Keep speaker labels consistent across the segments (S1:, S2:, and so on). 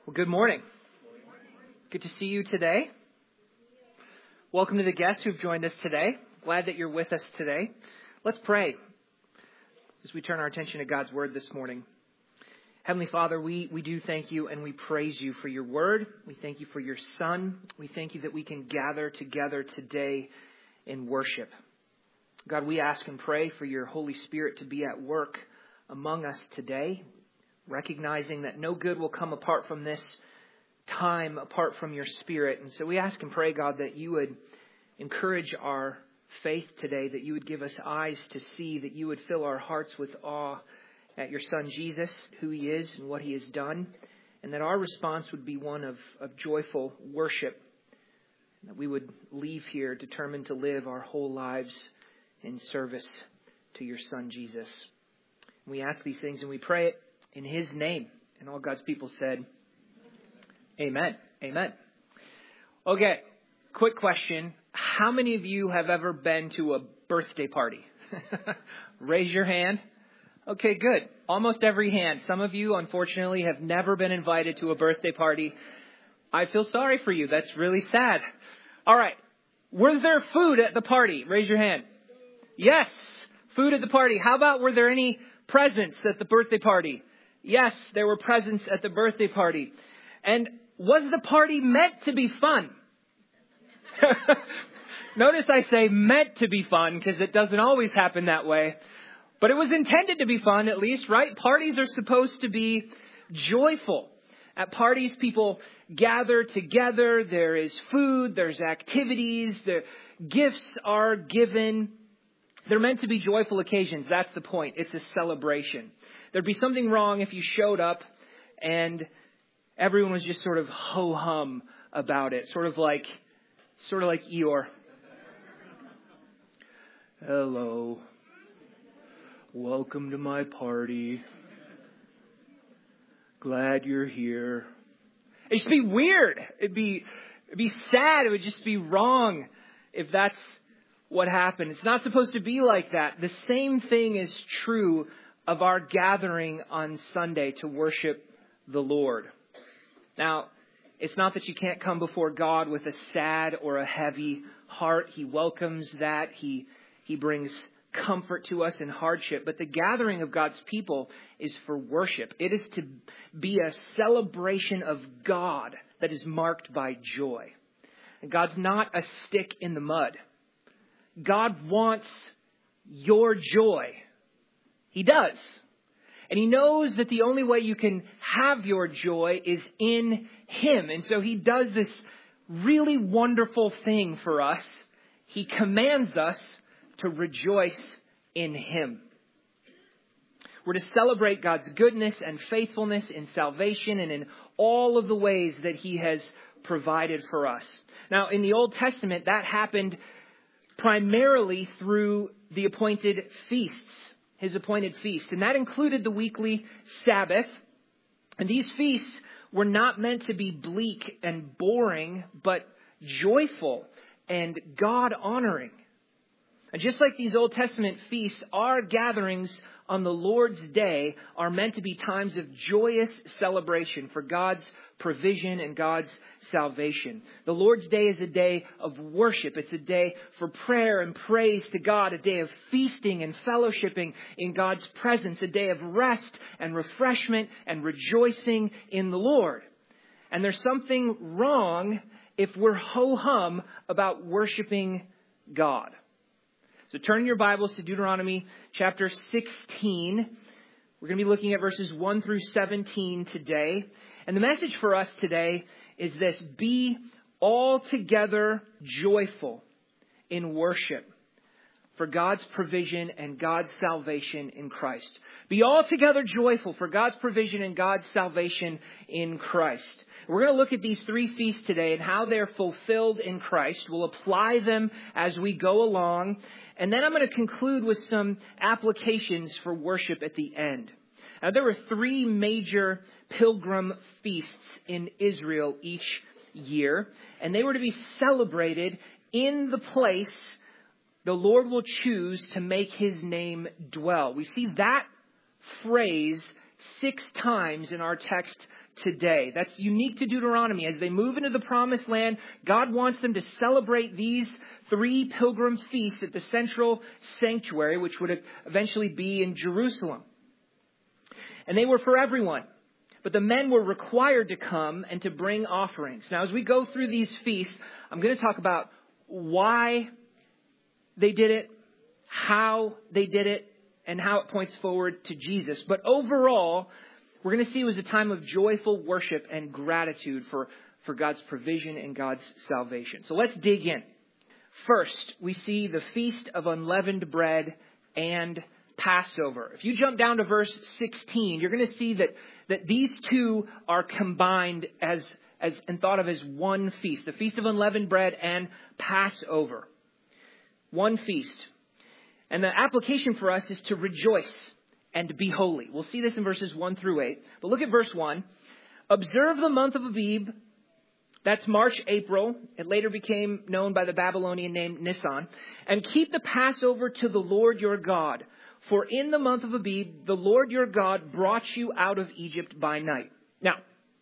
S1: Well, good morning. Good to see you today. Welcome to the guests who've joined us today. Glad that you're with us today. Let's pray as we turn our attention to God's Word this morning. Heavenly Father, we do thank you and we praise you for your Word. We thank you for your Son. We thank you that we can gather together today in worship. God, we ask and pray for your Holy Spirit to be at work among us today, recognizing that no good will come apart from this time, apart from your Spirit. And so we ask and pray, God, that you would encourage our faith today, that you would give us eyes to see, that you would fill our hearts with awe at your Son Jesus, who he is and what he has done, and that our response would be one of joyful worship, that we would leave here determined to live our whole lives in service to your Son Jesus. We ask these things and we pray it in his name. And all God's people said, amen. Amen. Okay, quick question. How many of you have ever been to a birthday party? Raise your hand. Okay, good. Almost every hand. Some of you, unfortunately, have never been invited to a birthday party. I feel sorry for you. That's really sad. All right. Was there food at the party? Raise your hand. Yes, food at the party. How about, were there any presents at the birthday party? Yes, there were presents at the birthday party. And was the party meant to be fun? Notice I say meant to be fun because it doesn't always happen that way. But it was intended to be fun, at least, right? Parties are supposed to be joyful. At parties, people gather together. There is food. There's activities. The gifts are given. They're meant to be joyful occasions. That's the point. It's a celebration. There'd be something wrong if you showed up and everyone was just sort of ho-hum about it. Sort of like Eeyore. Hello. Welcome to my party. Glad you're here. It'd just be weird. It'd be sad. It would just be wrong if that's what happened. It's not supposed to be like that. The same thing is true of our gathering on Sunday to worship the Lord. Now, it's not that you can't come before God with a sad or a heavy heart. He welcomes that. He brings comfort to us in hardship. But the gathering of God's people is for worship. It is to be a celebration of God that is marked by joy. And God's not a stick in the mud. God wants your joy. He does. And he knows that the only way you can have your joy is in him. And so he does this really wonderful thing for us. He commands us to rejoice in him. We're to celebrate God's goodness and faithfulness in salvation and in all of the ways that he has provided for us. Now, in the Old Testament, that happened primarily through the appointed feasts, his appointed feast. And that included the weekly Sabbath. And these feasts were not meant to be bleak and boring, but joyful and God-honoring. And just like these Old Testament feasts, our gatherings on the Lord's Day are meant to be times of joyous celebration for God's provision and God's salvation. The Lord's Day is a day of worship. It's a day for prayer and praise to God, a day of feasting and fellowshipping in God's presence, a day of rest and refreshment and rejoicing in the Lord. And there's something wrong if we're ho-hum about worshiping God. So turn your Bibles to Deuteronomy chapter 16. We're going to be looking at verses 1 through 17 today. And the message for us today is this: be altogether joyful in worship for God's provision and God's salvation in Christ. Be altogether joyful for God's provision and God's salvation in Christ. We're going to look at these three feasts today and how they're fulfilled in Christ. We'll apply them as we go along. And then I'm going to conclude with some applications for worship at the end. Now, there were three major pilgrim feasts in Israel each year, and they were to be celebrated in the place the Lord will choose to make his name dwell. We see that phrase 6 times in our text today. That's unique to Deuteronomy. As they move into the promised land, God wants them to celebrate these 3 pilgrim feasts at the central sanctuary, which would eventually be in Jerusalem. And they were for everyone. But the men were required to come and to bring offerings. Now, as we go through these feasts, I'm going to talk about why they did it, how they did it, and how it points forward to Jesus. But overall, we're going to see it was a time of joyful worship and gratitude for God's provision and God's salvation. So let's dig in. First, we see the Feast of Unleavened Bread and Passover. If you jump down to verse 16, you're going to see that these two are combined as and thought of as one feast. The Feast of Unleavened Bread and Passover. One feast. And the application for us is to rejoice and be holy. We'll see this in verses 1 through 8. But look at verse 1. Observe the month of Abib. That's March, April. It later became known by the Babylonian name Nisan. And keep the Passover to the Lord your God. For in the month of Abib, the Lord your God brought you out of Egypt by night. Now,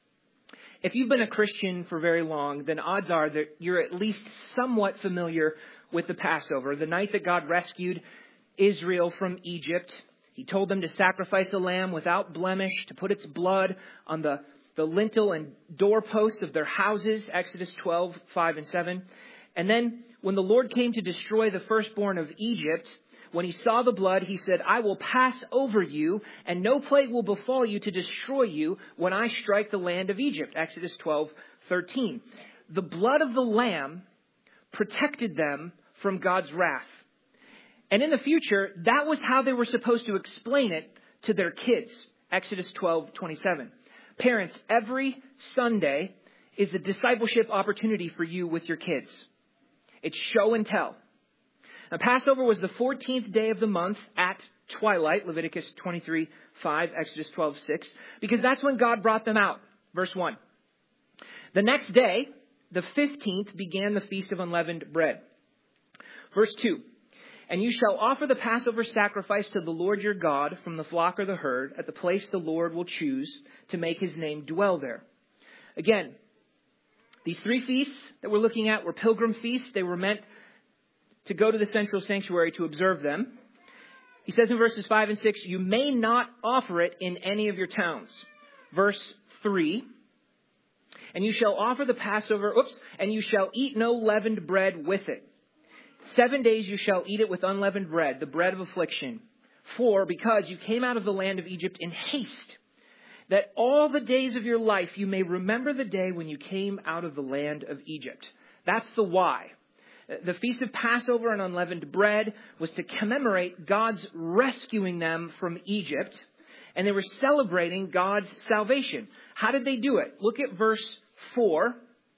S1: if you've been a Christian for very long, then odds are that you're at least somewhat familiar with the Passover. The night that God rescued Israel from Egypt, He told them to sacrifice a lamb without blemish, to put its blood on the lintel and doorposts of their houses, Exodus 12, 5 and 7. And then when the Lord came to destroy the firstborn of Egypt, when He saw the blood, He said, I will pass over you, and no plague will befall you to destroy you when I strike the land of Egypt. Exodus 12, 13. The blood of the lamb protected them from God's wrath. And in the future, that was how they were supposed to explain it to their kids. Exodus 12, 27. Parents, every Sunday is a discipleship opportunity for you with your kids. It's show and tell. Now, Passover was the 14th day of the month at twilight, Leviticus 23, 5, Exodus 12, 6, because that's when God brought them out. Verse 1. The next day, the 15th, began the Feast of Unleavened Bread. Verse 2. And you shall offer the Passover sacrifice to the Lord your God from the flock or the herd at the place the Lord will choose to make His name dwell there. Again, these 3 feasts that we're looking at were pilgrim feasts. They were meant to go to the central sanctuary to observe them. He says in verses 5 and 6, you may not offer it in any of your towns. Verse 3, and you shall offer the Passover, and you shall eat no leavened bread with it. 7 days you shall eat it with unleavened bread, the bread of affliction. Because you came out of the land of Egypt in haste, that all the days of your life you may remember the day when you came out of the land of Egypt. That's the why. The Feast of Passover and Unleavened Bread was to commemorate God's rescuing them from Egypt, and they were celebrating God's salvation. How did they do it? Look at verse 4.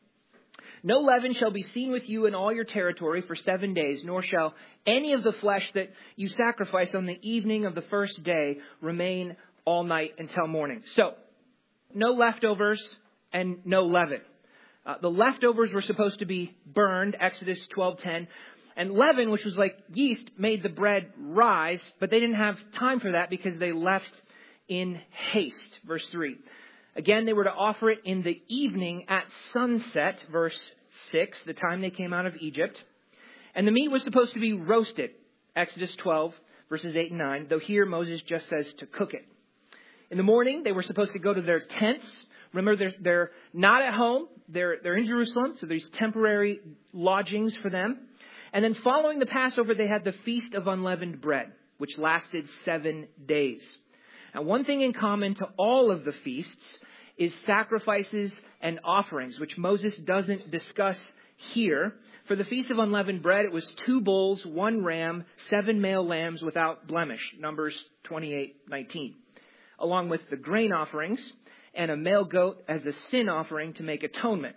S1: No leaven shall be seen with you in all your territory for 7 days, nor shall any of the flesh that you sacrifice on the evening of the first day remain all night until morning. So, no leftovers and no leaven. The leftovers were supposed to be burned, Exodus 12:10. And leaven, which was like yeast, made the bread rise, but they didn't have time for that because they left in haste. Verse 3. Again, they were to offer it in the evening at sunset, verse 6, the time they came out of Egypt. And the meat was supposed to be roasted, Exodus 12, verses 8 and 9, though here Moses just says to cook it. In the morning, they were supposed to go to their tents. Remember, they're not at home. They're in Jerusalem, so there's temporary lodgings for them. And then following the Passover, they had the Feast of Unleavened Bread, which lasted 7 days. Now, one thing in common to all of the feasts is sacrifices and offerings, which Moses doesn't discuss here. For the Feast of Unleavened Bread, it was 2 bulls, 1 ram, 7 male lambs without blemish, Numbers 28:19, along with the grain offerings and a male goat as a sin offering to make atonement.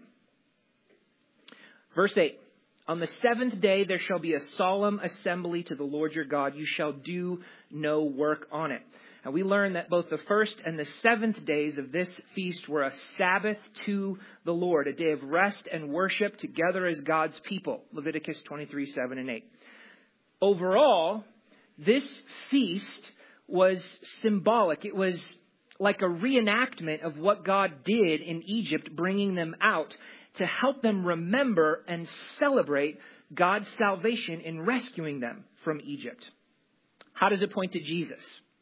S1: Verse 8. On the 7th day there shall be a solemn assembly to the Lord your God. You shall do no work on it. Now we learn that both the 1st and the 7th days of this feast were a Sabbath to the Lord, a day of rest and worship together as God's people. Leviticus 23:7 and 8. Overall, this feast was symbolic. It was like a reenactment of what God did in Egypt, bringing them out, to help them remember and celebrate God's salvation in rescuing them from Egypt. How does it point to Jesus?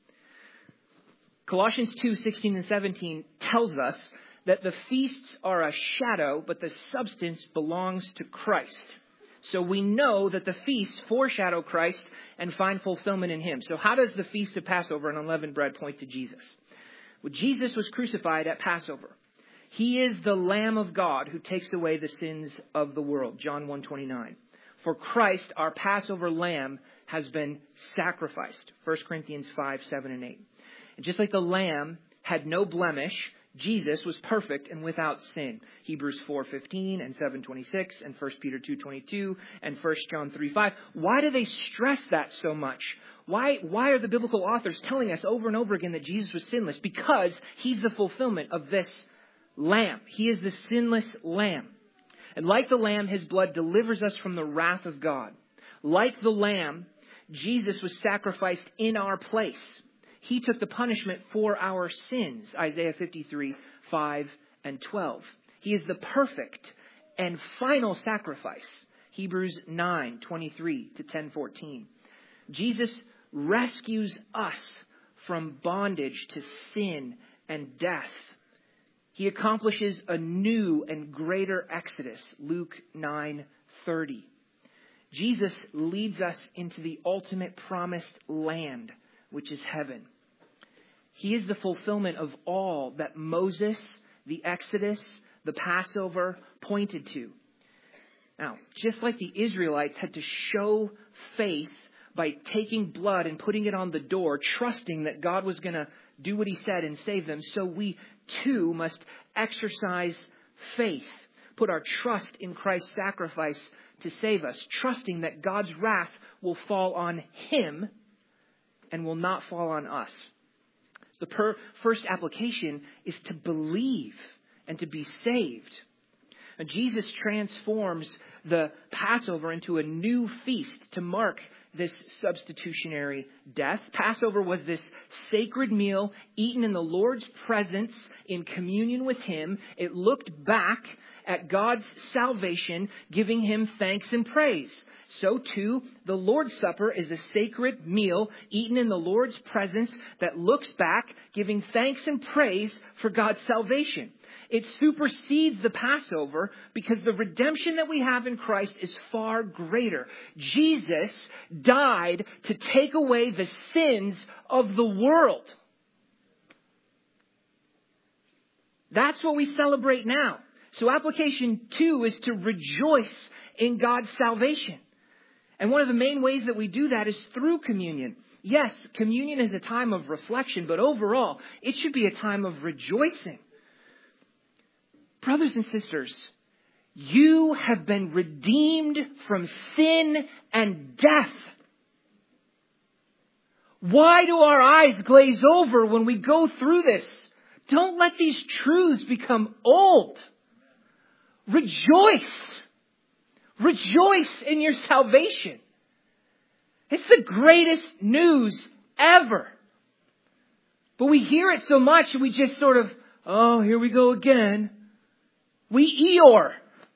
S1: Colossians 2:16 and 17 tells us that the feasts are a shadow, but the substance belongs to Christ. So we know that the feasts foreshadow Christ and find fulfillment in Him. So how does the Feast of Passover and unleavened bread point to Jesus? Well, Jesus was crucified at Passover. He is the Lamb of God who takes away the sins of the world. John 1:29. For Christ, our Passover lamb, has been sacrificed. 1 Corinthians 5:7 and 8. And just like the lamb had no blemish, Jesus was perfect and without sin. Hebrews 4:15 and 7:26 and 1 Peter 2:22 and 1 John 3:5. Why do they stress that so much? Why are the biblical authors telling us over and over again that Jesus was sinless? Because He's the fulfillment of this lamb. He is the sinless lamb. And like the lamb, His blood delivers us from the wrath of God. Like the lamb, Jesus was sacrificed in our place. He took the punishment for our sins. Isaiah 53:5 and 12. He is the perfect and final sacrifice. Hebrews 9:23 to 10:14. Jesus rescues us from bondage to sin and death. He accomplishes a new and greater exodus. Luke 9:30. Jesus leads us into the ultimate promised land, which is heaven. He is the fulfillment of all that Moses, the Exodus, the Passover pointed to. Now, just like the Israelites had to show faith by taking blood and putting it on the door, trusting that God was going to do what He said and save them, so we too must exercise faith, put our trust in Christ's sacrifice to save us, trusting that God's wrath will fall on Him and will not fall on us. The first application is to believe and to be saved. And Jesus transforms the Passover into a new feast to mark this substitutionary death. Passover was this sacred meal eaten in the Lord's presence in communion with Him. It looked back at God's salvation, giving Him thanks and praise. So too, the Lord's Supper is a sacred meal eaten in the Lord's presence that looks back, giving thanks and praise for God's salvation. It supersedes the Passover because the redemption that we have in Christ is far greater. Jesus died to take away the sins of the world. That's what we celebrate now. So application 2 is to rejoice in God's salvation. And one of the main ways that we do that is through communion. Yes, communion is a time of reflection, but overall, it should be a time of rejoicing. Brothers and sisters, you have been redeemed from sin and death. Why do our eyes glaze over when we go through this? Don't let these truths become old. Rejoice. Rejoice in your salvation. It's the greatest news ever. But we hear it so much and we just sort of, oh, here we go again. We Eeyore.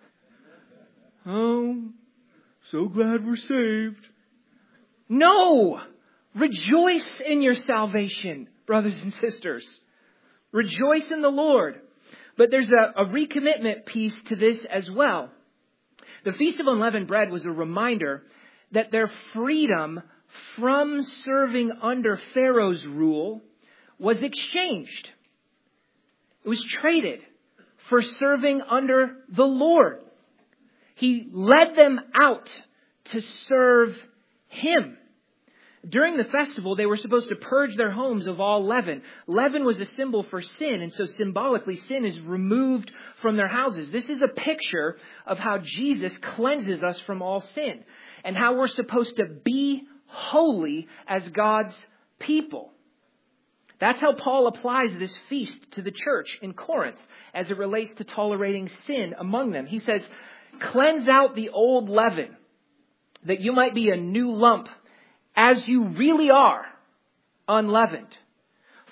S1: Oh, so glad we're saved. No! Rejoice in your salvation, brothers and sisters. Rejoice in the Lord. But there's a recommitment piece to this as well. The Feast of Unleavened Bread was a reminder that their freedom from serving under Pharaoh's rule was exchanged. It was traded for serving under the Lord. He led them out to serve Him. During the festival, they were supposed to purge their homes of all leaven. Leaven was a symbol for sin, and so symbolically, sin is removed from their houses. This is a picture of how Jesus cleanses us from all sin, and how we're supposed to be holy as God's people. That's how Paul applies this feast to the church in Corinth as it relates to tolerating sin among them. He says, cleanse out the old leaven, that you might be a new lump, as you really are, unleavened.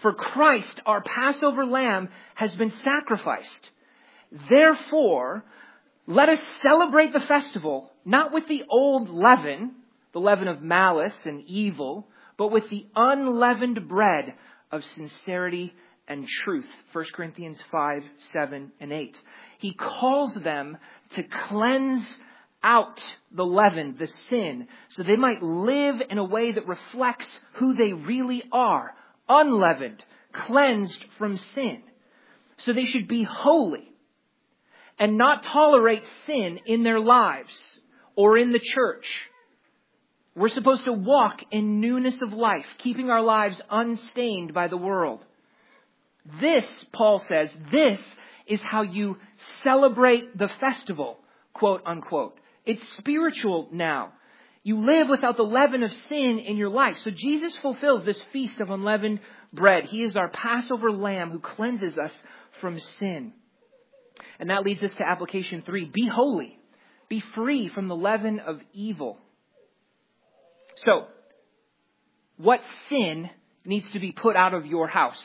S1: For Christ, our Passover lamb, has been sacrificed. Therefore, let us celebrate the festival, not with the old leaven, the leaven of malice and evil, but with the unleavened bread of sincerity and truth. 1 Corinthians 5, 7, and 8. He calls them to cleanse out the leaven, the sin, so they might live in a way that reflects who they really are, unleavened, cleansed from sin. So they should be holy and not tolerate sin in their lives or in the church. We're supposed to walk in newness of life, keeping our lives unstained by the world. This, Paul says, this is how you celebrate the festival, quote unquote. It's spiritual now. You live without the leaven of sin in your life. So Jesus fulfills this feast of unleavened bread. He is our Passover lamb who cleanses us from sin. And that leads us to application 3. Be holy. Be free from the leaven of evil. So, what sin needs to be put out of your house?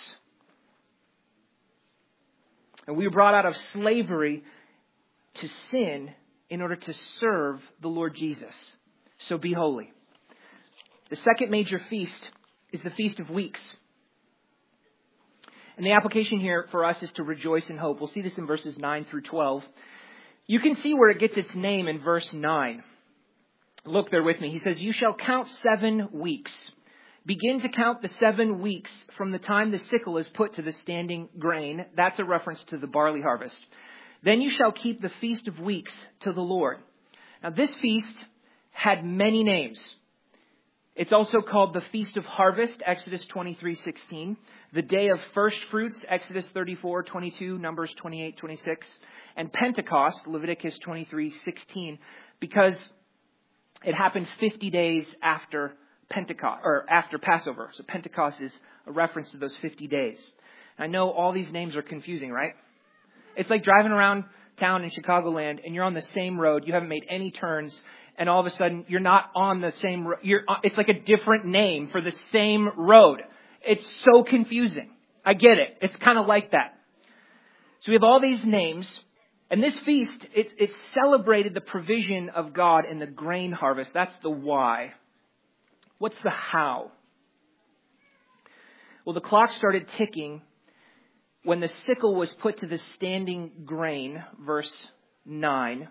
S1: And we were brought out of slavery to sin in order to serve the Lord Jesus. So be holy. The second major feast is the Feast of Weeks. And the application here for us is to rejoice in hope. We'll see this in verses 9 through 12. You can see where it gets its name in verse 9. Look there with me. He says, you shall count 7 weeks. Begin to count the 7 weeks from the time the sickle is put to the standing grain. That's a reference to the barley harvest. Then you shall keep the Feast of Weeks to the Lord. Now this feast had many names. It's also called the Feast of Harvest, Exodus 23:16. The Day of First Fruits, Exodus 34:22, Numbers 28:26. And Pentecost, Leviticus 23:16, because it happened 50 days after Pentecost, or after Passover. So Pentecost is a reference to those 50 days. I know all these names are confusing, right? It's like driving around town in Chicagoland and you're on the same road. You haven't made any turns. And all of a sudden you're not on the same road. It's like a different name for the same road. It's so confusing. I get it. It's kind of like that. So we have all these names. And this feast, it celebrated the provision of God in the grain harvest. That's the why. What's the how? Well, the clock started ticking when the sickle was put to the standing grain, verse 9.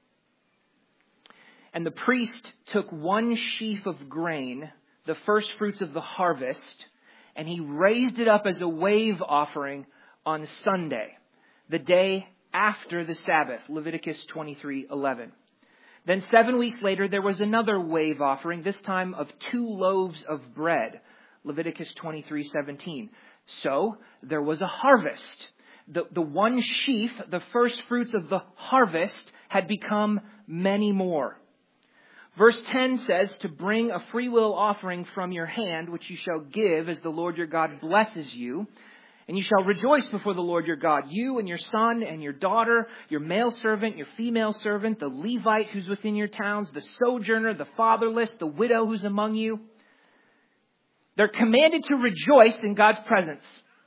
S1: And the priest took 1 sheaf of grain, the first fruits of the harvest, and he raised it up as a wave offering on Sunday, the day after the Sabbath, Leviticus 23:11. Then 7 weeks later, there was another wave offering, this time of 2 loaves of bread, Leviticus 23:17. So there was a harvest. The 1 sheaf, the first fruits of the harvest, had become many more. Verse 10 says, to bring a freewill offering from your hand, which you shall give as the Lord your God blesses you. And you shall rejoice before the Lord your God, you and your son and your daughter, your male servant, your female servant, the Levite who's within your towns, the sojourner, the fatherless, the widow who's among you. They're commanded to rejoice in God's presence.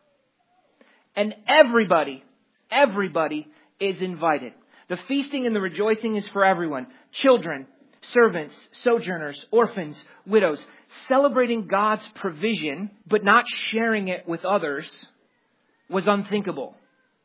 S1: And everybody is invited. The feasting and the rejoicing is for everyone. Children, servants, sojourners, orphans, widows. Celebrating God's provision, but not sharing it with others, was unthinkable.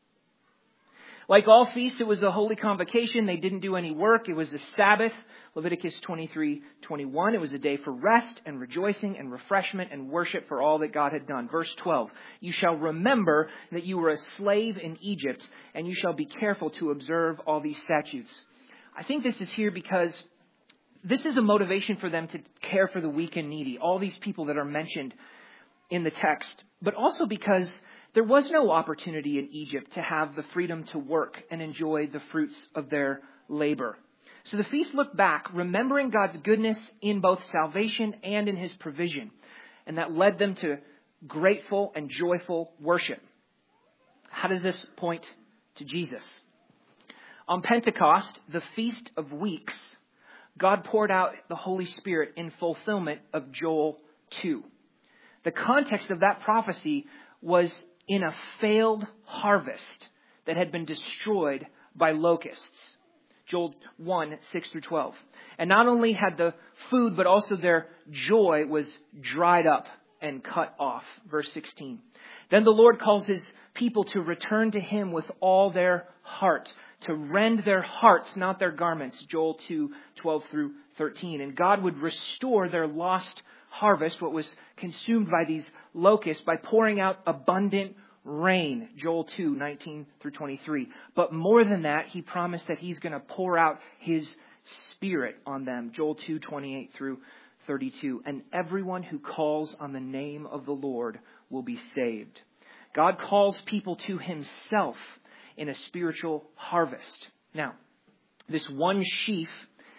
S1: Like all feasts, it was a holy convocation. They didn't do any work. It was a Sabbath, Leviticus 23:21. It was a day for rest and rejoicing and refreshment and worship for all that God had done. Verse 12, you shall remember that you were a slave in Egypt, and you shall be careful to observe all these statutes. I think this is here because this is a motivation for them to care for the weak and needy, all these people that are mentioned in the text, but also because there was no opportunity in Egypt to have the freedom to work and enjoy the fruits of their labor. So the feast looked back, remembering God's goodness in both salvation and in his provision. And that led them to grateful and joyful worship. How does this point to Jesus? On Pentecost, the Feast of Weeks, God poured out the Holy Spirit in fulfillment of Joel 2. The context of that prophecy was in a failed harvest that had been destroyed by locusts. Joel 1, 6 through 12. And not only had the food, but also their joy was dried up and cut off. Verse 16. Then the Lord calls his people to return to him with all their heart, to rend their hearts, not their garments. Joel 2, 12 through 13. And God would restore their lost harvest, what was consumed by these locusts, by pouring out abundant rain. Joel 2, 19 through 23. But more than that, he promised that he's going to pour out his Spirit on them. Joel 2, 28 through 32. And everyone who calls on the name of the Lord will be saved. God calls people to himself in a spiritual harvest. Now, this one sheaf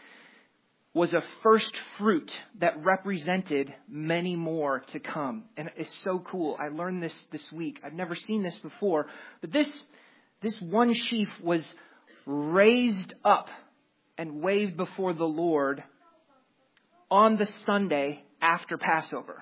S1: was a first fruit that represented many more to come. And it's so cool. I learned this week. I've never seen this before. But this one sheaf was raised up and waved before the Lord on the Sunday after Passover.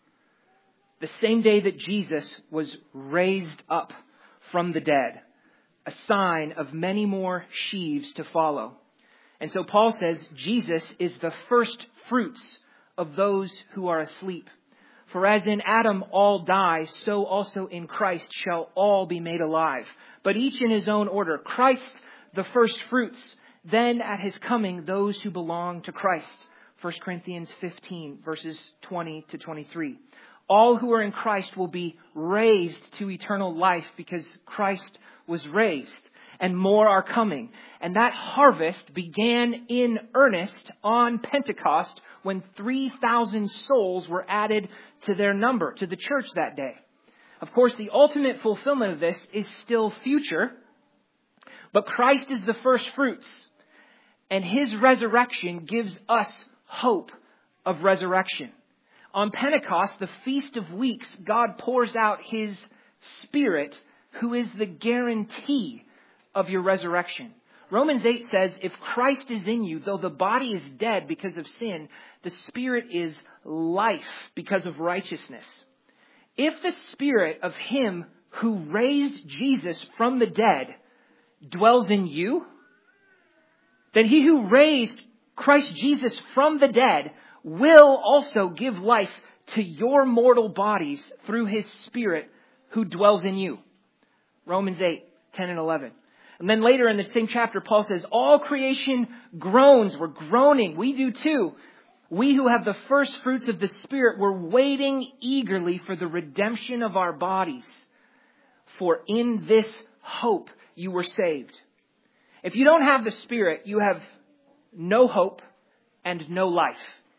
S1: The same day that Jesus was raised up from the dead. A sign of many more sheaves to follow. And so Paul says Jesus is the first fruits of those who are asleep. For as in Adam all die, so also in Christ shall all be made alive. But each in his own order. Christ the first fruits, then at his coming those who belong to Christ. 1 Corinthians 15 verses 20 to 23. All who are in Christ will be raised to eternal life because Christ was raised. And more are coming. And that harvest began in earnest on Pentecost when 3,000 souls were added to their number, to the church that day. Of course, the ultimate fulfillment of this is still future. But Christ is the first fruits. And his resurrection gives us hope of resurrection. On Pentecost, the Feast of Weeks, God pours out his Spirit, who is the guarantee of your resurrection. Romans 8 says, if Christ is in you, though the body is dead because of sin, the Spirit is life because of righteousness. If the Spirit of him who raised Jesus from the dead dwells in you, then he who raised Christ Jesus from the dead will also give life to your mortal bodies through his Spirit who dwells in you. Romans 8, 10 and 11. And then later in the same chapter, Paul says, all creation groans. We're groaning. We do too. We who have the first fruits of the Spirit, we're waiting eagerly for the redemption of our bodies. For in this hope you were saved. If you don't have the Spirit, you have no hope and no life.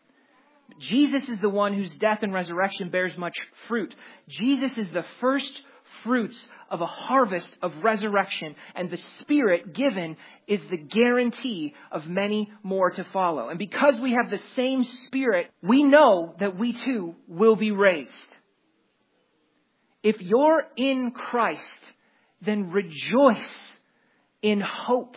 S1: Jesus is the one whose death and resurrection bears much fruit. Jesus is the first fruits of a harvest of resurrection, and the Spirit given is the guarantee of many more to follow. And because we have the same Spirit, we know that we too will be raised. If you're in Christ, then rejoice in hope.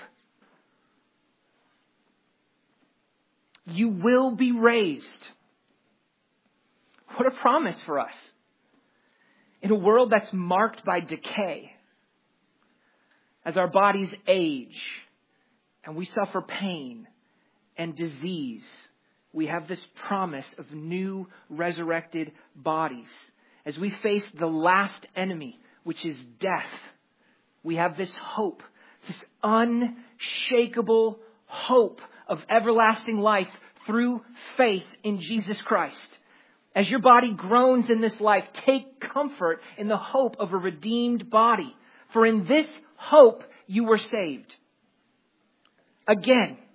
S1: You will be raised. What a promise for us. In a world that's marked by decay, as our bodies age and we suffer pain and disease, we have this promise of new resurrected bodies. As we face the last enemy, which is death, we have this hope, this unshakable hope of everlasting life through faith in Jesus Christ. As your body groans in this life, take comfort in the hope of a redeemed body. For in this hope you were saved. Again,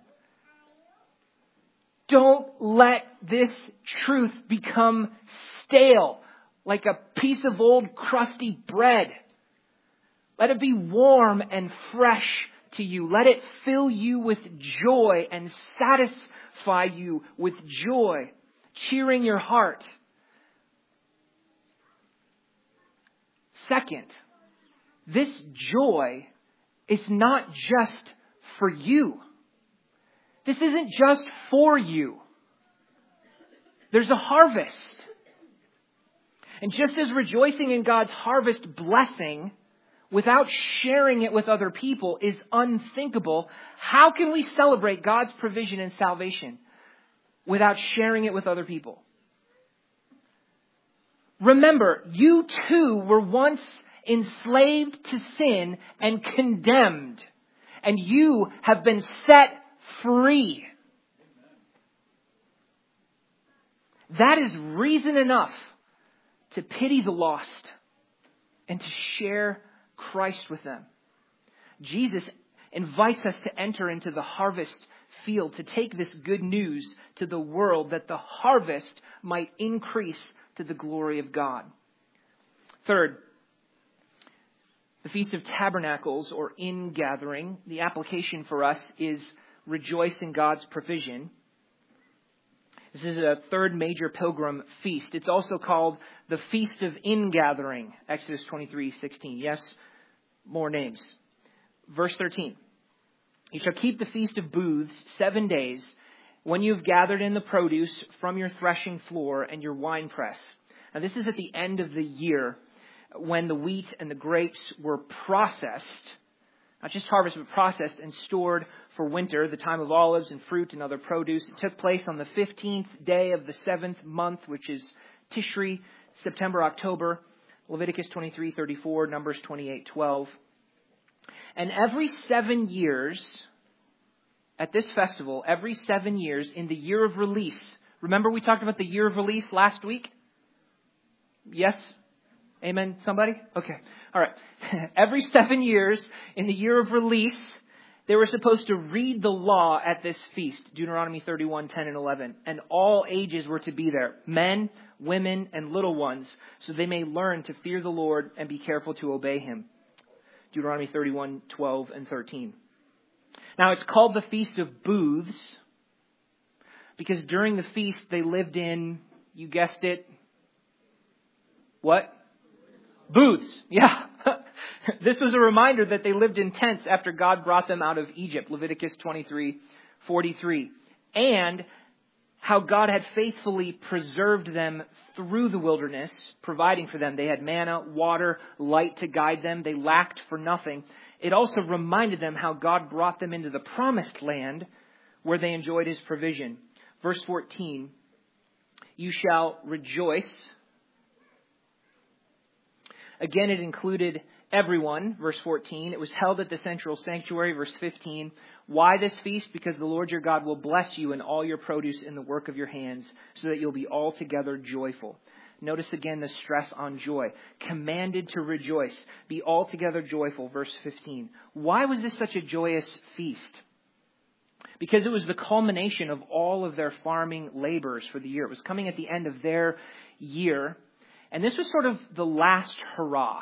S1: don't let this truth become stale, like a piece of old crusty bread. Let it be warm and fresh to you. Let it fill you with joy and satisfy you with joy, cheering your heart. Second, this joy is not just for you. This isn't just for you. There's a harvest. And just as rejoicing in God's harvest blessing without sharing it with other people is unthinkable, how can we celebrate God's provision and salvation without sharing it with other people? Remember, you too were once enslaved to sin and condemned, and you have been set free. That is reason enough to pity the lost and to share Christ with them. Jesus invites us to enter into the harvest field, to take this good news to the world that the harvest might increase to the glory of God. Third, the Feast of Tabernacles, or ingathering, the application for us is rejoice in God's provision. This is a third major pilgrim feast. It's also called the Feast of Ingathering, Exodus 23:16. Yes, more names. Verse 13. You shall keep the Feast of Booths 7 days when you have gathered in the produce from your threshing floor and your winepress. Now this is at the end of the year when the wheat and the grapes were processed, not just harvested, but processed and stored for winter, the time of olives and fruit and other produce. It took place on the 15th day of the 7th month, which is Tishri, September, October, Leviticus 23:34, Numbers 28:12. And every 7 years, at this festival, every 7 years in the year of release, remember we talked about the year of release last week? Yes? Amen, somebody? Okay. All right. Every 7 years in the year of release, they were supposed to read the law at this feast, Deuteronomy 31:10 and 11. And all ages were to be there, men, women, and little ones, so they may learn to fear the Lord and be careful to obey Him. Deuteronomy 31:12 and 13. Now it's called the Feast of Booths because during the feast they lived in, you guessed it, what? Booths. Yeah. This was a reminder that they lived in tents after God brought them out of Egypt, Leviticus 23:43. And how God had faithfully preserved them through the wilderness, providing for them. They had manna, water, light to guide them. They lacked for nothing. It also reminded them how God brought them into the promised land where they enjoyed His provision. Verse 14, you shall rejoice. Again, it included everyone, verse 14. It was held at the central sanctuary, verse 15. Why this feast? Because the Lord your God will bless you in all your produce in the work of your hands, so that you'll be altogether joyful. Notice again the stress on joy. Commanded to rejoice. Be altogether joyful, verse 15. Why was this such a joyous feast? Because it was the culmination of all of their farming labors for the year. It was coming at the end of their year. And this was sort of the last hurrah.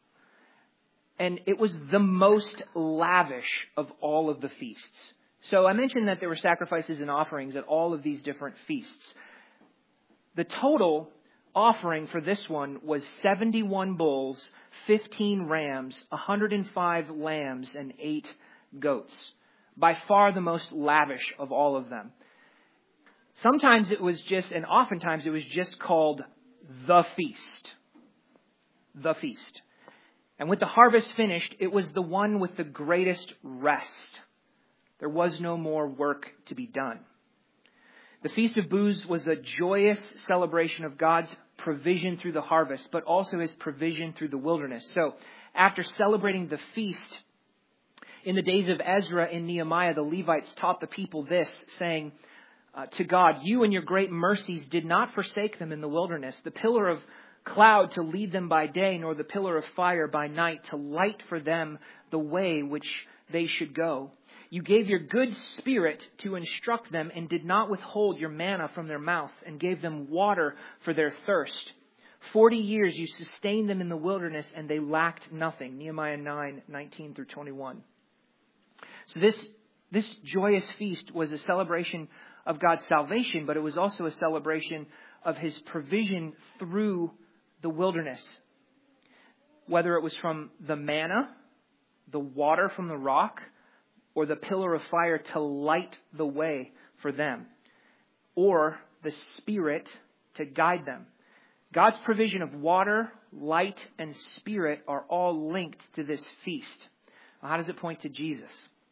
S1: And it was the most lavish of all of the feasts. So I mentioned that there were sacrifices and offerings at all of these different feasts. The total offering for this one was 71 bulls, 15 rams, 105 lambs, and 8 goats. By far the most lavish of all of them. Sometimes it was just, and oftentimes it was just called the feast. The feast. And with the harvest finished, it was the one with the greatest rest. There was no more work to be done. The Feast of Booths was a joyous celebration of God's provision through the harvest, but also His provision through the wilderness. So, after celebrating the feast, in the days of Ezra and Nehemiah, the Levites taught the people this, saying to God, you in your great mercies did not forsake them in the wilderness. The pillar of cloud to lead them by day, nor the pillar of fire by night to light for them the way which they should go. You gave your good spirit to instruct them and did not withhold your manna from their mouth and gave them water for their thirst. 40 years you sustained them in the wilderness and they lacked nothing. Nehemiah 9:19 through 21. So this joyous feast was a celebration of God's salvation, but it was also a celebration of His provision through the wilderness. Whether it was from the manna, the water from the rock, or the pillar of fire to light the way for them, or the Spirit to guide them. God's provision of water, light, and spirit are all linked to this feast. Well, how does it point to Jesus?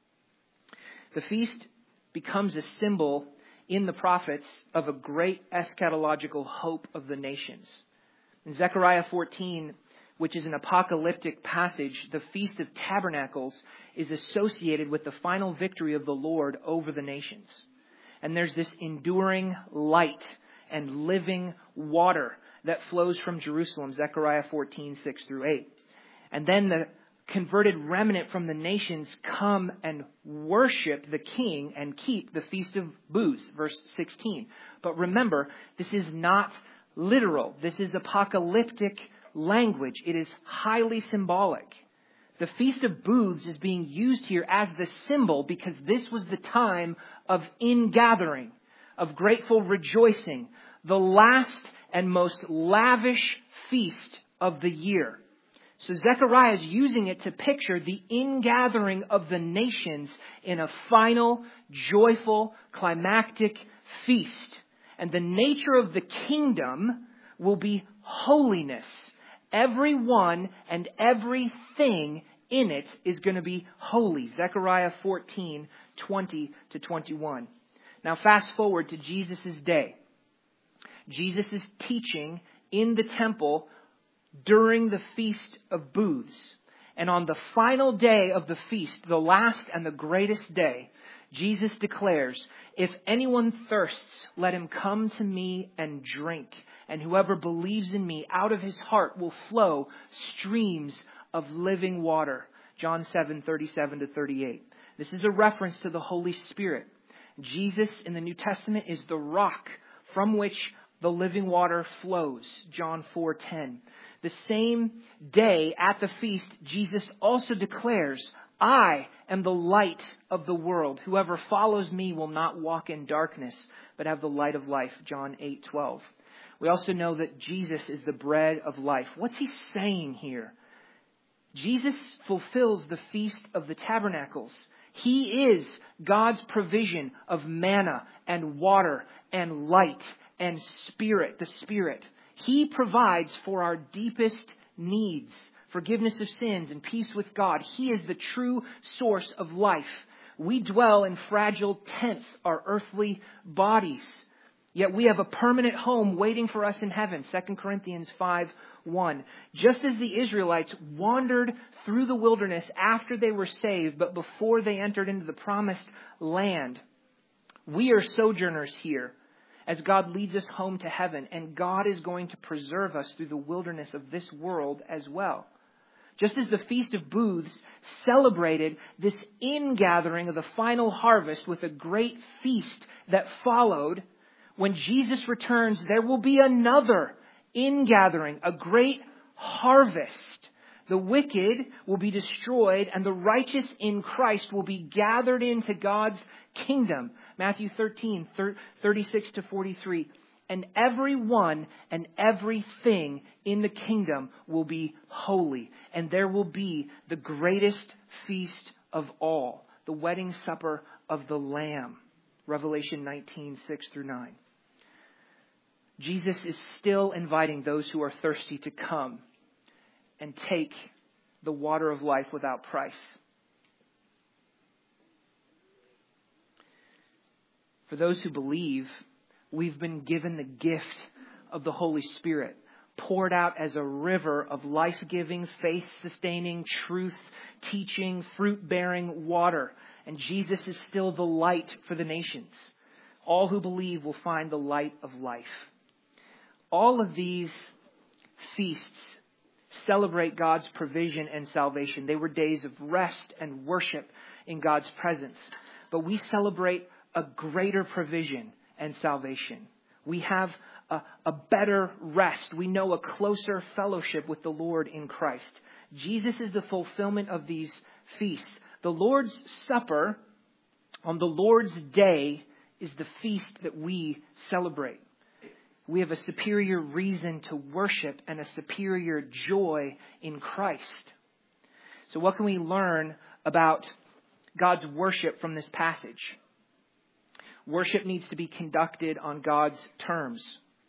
S1: The feast becomes a symbol in the prophets of a great eschatological hope of the nations. In Zechariah 14, which is an apocalyptic passage, the Feast of Tabernacles is associated with the final victory of the Lord over the nations. And there's this enduring light and living water that flows from Jerusalem, Zechariah 14, 6 through 8. And then the converted remnant from the nations come and worship the king and keep the Feast of Booths, verse 16. But remember, this is not literal. This is apocalyptic language. It is highly symbolic. The Feast of Booths is being used here as the symbol because this was the time of ingathering, of grateful rejoicing, the last and most lavish feast of the year. So Zechariah is using it to picture the ingathering of the nations in a final, joyful, climactic feast. And the nature of the kingdom will be holiness. Everyone and everything in it is going to be holy. Zechariah 14, 20 to 21. Now fast forward to Jesus' day. Jesus is teaching in the temple during the Feast of Booths. And on the final day of the feast, the last and the greatest day, Jesus declares, "If anyone thirsts, let him come to me and drink. And whoever believes in me, out of his heart will flow streams of living water." John 7, 37 to 38. This is a reference to the Holy Spirit. Jesus in the New Testament is the rock from which the living water flows. John 4:10. The same day at the feast, Jesus also declares, "I am the light of the world. Whoever follows me will not walk in darkness, but have the light of life." John 8:12. We also know that Jesus is the bread of life. What's he saying here? Jesus fulfills the Feast of the Tabernacles. He is God's provision of manna and water and light and spirit, the Spirit. He provides for our deepest needs, forgiveness of sins and peace with God. He is the true source of life. We dwell in fragile tents, our earthly bodies. Yet we have a permanent home waiting for us in heaven. 2 Corinthians 5:1. Just as the Israelites wandered through the wilderness after they were saved, but before they entered into the promised land, we are sojourners here as God leads us home to heaven. And God is going to preserve us through the wilderness of this world as well. Just as the Feast of Booths celebrated this ingathering of the final harvest with a great feast that followed, when Jesus returns, there will be another ingathering, a great harvest. The wicked will be destroyed and the righteous in Christ will be gathered into God's kingdom. Matthew 13, 36 to 43. And everyone and everything in the kingdom will be holy. And there will be the greatest feast of all, the wedding supper of the Lamb. Revelation 19, 6 through 9. Jesus is still inviting those who are thirsty to come and take the water of life without price. For those who believe, we've been given the gift of the Holy Spirit, poured out as a river of life-giving, faith-sustaining, truth-teaching, fruit-bearing water. And Jesus is still the light for the nations. All who believe will find the light of life. All of these feasts celebrate God's provision and salvation. They were days of rest and worship in God's presence. But we celebrate a greater provision and salvation. We have a better rest. We know a closer fellowship with the Lord in Christ. Jesus is the fulfillment of these feasts. The Lord's Supper on the Lord's Day is the feast that we celebrate. We have a superior reason to worship and a superior joy in Christ. So what can we learn about God's worship from this passage? Worship needs to be conducted on God's terms.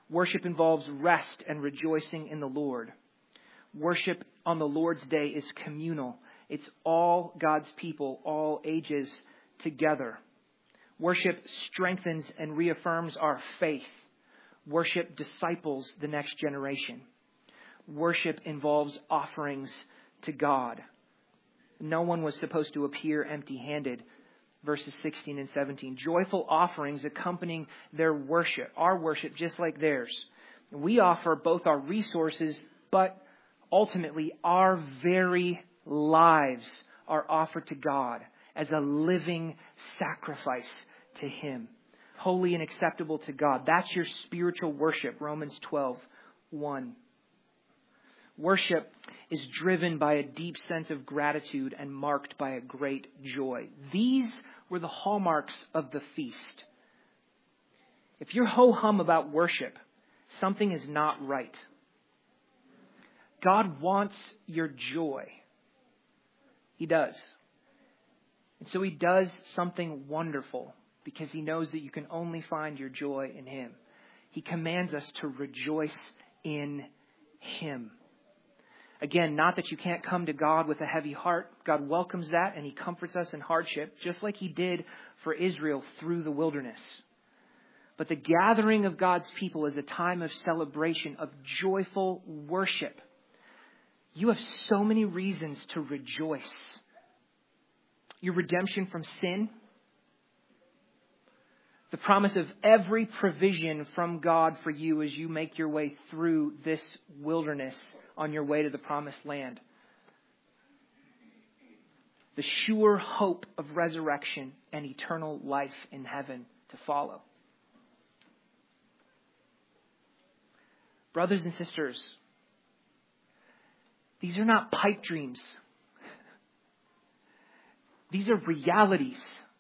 S1: Worship involves rest and rejoicing in the Lord. Worship on the Lord's Day is communal. It's all God's people, all ages together. Worship strengthens and reaffirms our faith. Worship disciples the next generation. Worship involves offerings to God. No one was supposed to appear empty-handed. Verses 16 and 17. Joyful offerings accompanying their worship, our worship just like theirs. We offer both our resources, but ultimately our very lives are offered to God as a living sacrifice to Him. Holy and acceptable to God. That's your spiritual worship. Romans 12:1. Worship is driven by a deep sense of gratitude and marked by a great joy. These were the hallmarks of the feast. If you're ho-hum about worship, something is not right. God wants your joy. He does. And so He does something wonderful because He knows that you can only find your joy in Him. He commands us to rejoice in Him. Again, not that you can't come to God with a heavy heart. God welcomes that and He comforts us in hardship, just like He did for Israel through the wilderness. But the gathering of God's people is a time of celebration, of joyful worship. You have so many reasons to rejoice. Your redemption from sin. The promise of every provision from God for you as you make your way through this wilderness on your way to the promised land. The sure hope of resurrection and eternal life in heaven to follow. Brothers and sisters, these are not pipe dreams. These are realities.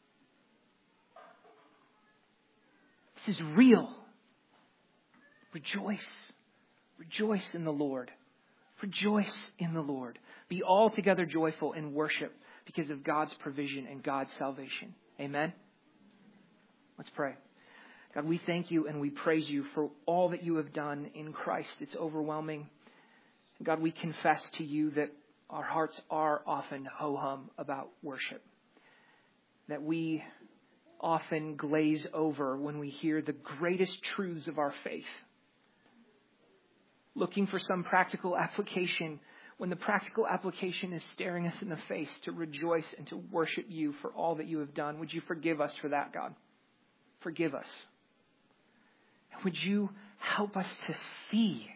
S1: This is real. Rejoice. Rejoice in the Lord. Rejoice in the Lord. Be altogether joyful in worship because of God's provision and God's salvation. Amen? Let's pray. God, we thank You and we praise You for all that You have done in Christ. It's overwhelming. God, we confess to You that our hearts are often ho-hum about worship. That we often glaze over when we hear the greatest truths of our faith. Looking for some practical application when the practical application is staring us in the face to rejoice and to worship You for all that You have done. Would You forgive us for that, God? Forgive us. And would You help us to see?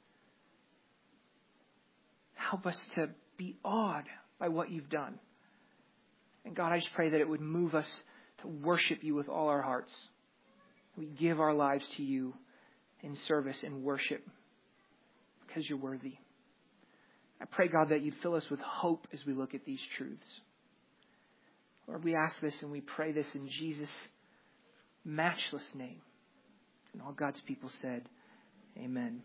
S1: Help us to be awed by what You've done. And God, I just pray that it would move us to worship You with all our hearts. We give our lives to You in service and worship because You're worthy. I pray, God, that You'd fill us with hope as we look at these truths. Lord, we ask this and we pray this in Jesus' matchless name. And all God's people said, Amen.